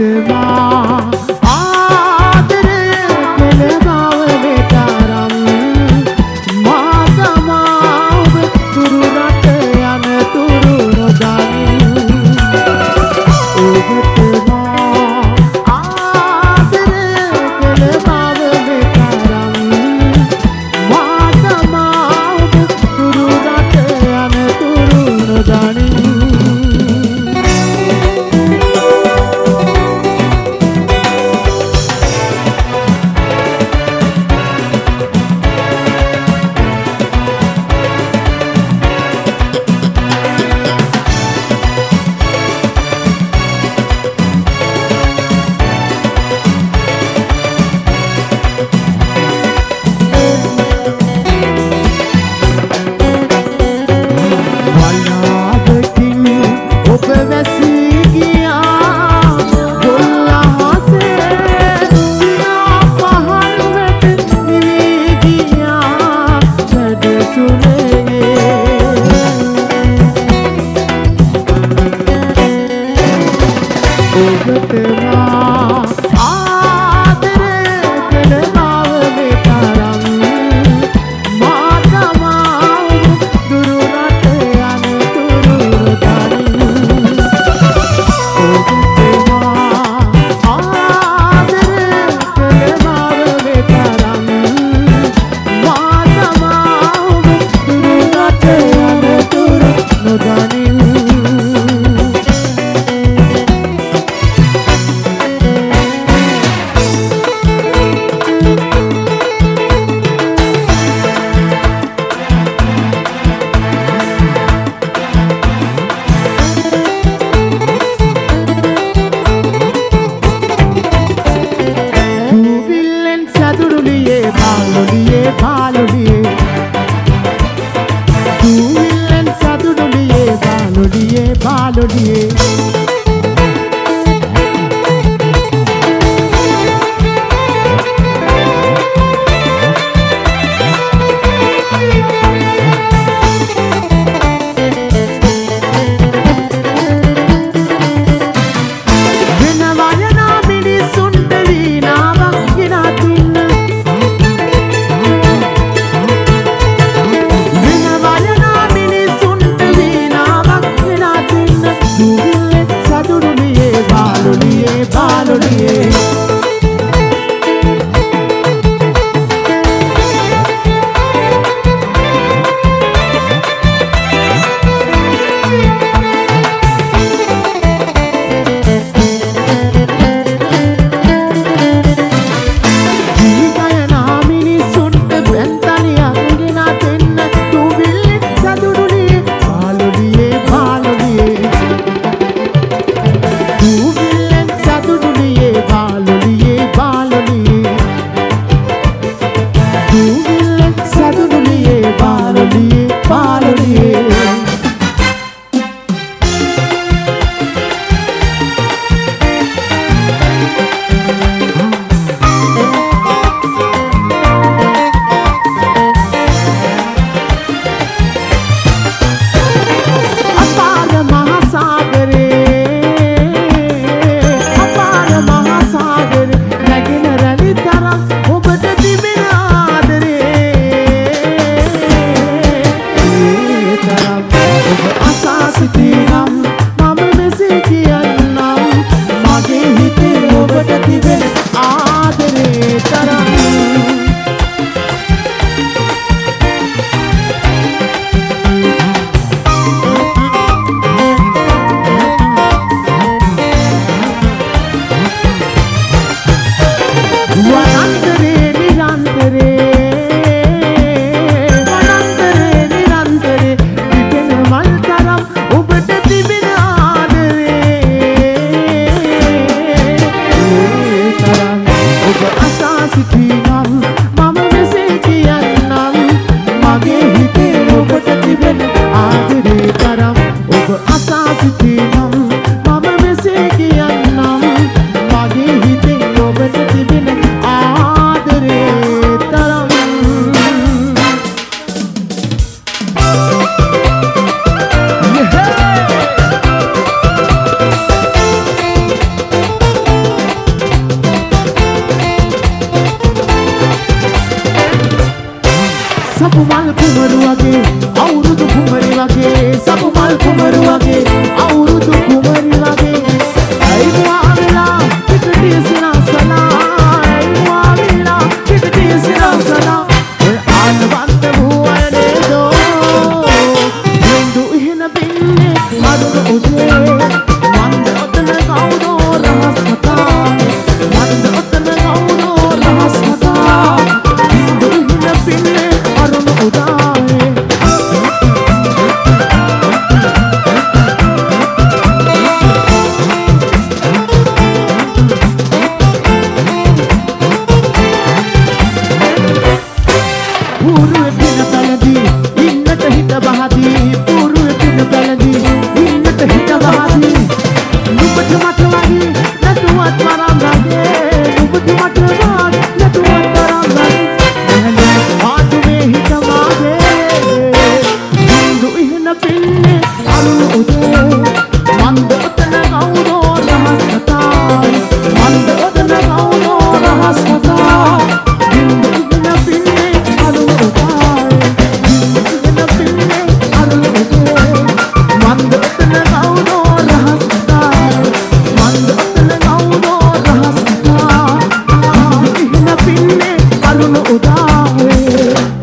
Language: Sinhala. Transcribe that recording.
Mama, කුමරු වගේ අවුරුදු කුමරි වගේ සබුමල් කුමරු වගේ අවුරුදු කුමරි වගේ අයිවා වෙලා පිටටි සිනාසලා අයිවා වෙලා පිටටි සිනාසලා ඔය ආනවන්ත වූවනේ දෝ බින්දු ඉහන බින්නේ මරුණ උදේ මන්ද ඔතන කවුදෝ රහස් කතා මන්ද ඔතන කවුදෝ රහස් කතා බින්දු ඉහන බින්නේ මරුණ උදානේ පුරුවේ පින පැලදී ඉන්නට හිත බහදී පුරුවේ පින පැලදී ඉන්නට හිත බහදී නුඹට මට වගේ නැතුවත් වරම් රගේ නුඹට මට වගේ නැතුවත් වරම් රගේ නැහනේ ආතුමේ හිත මාගේ බින්දු ඉහන පින්නේ අරුණ උදේ මන්ද ඔතන කවුදෝ රහස් කතායි මන්ද ඔතන කවුදෝ රහස් කතා බින්දු ඉහන පින්නේ අරුණ උදායි බින්දු ඉහන පින්නේ අරුණ උදේ මන්ද ඔතන කවුදෝ රහස් කතායි මන්ද ඔතන කවුදෝ රහස් කතා බින්දු ඉහන පින්නේ අරුණ උදායි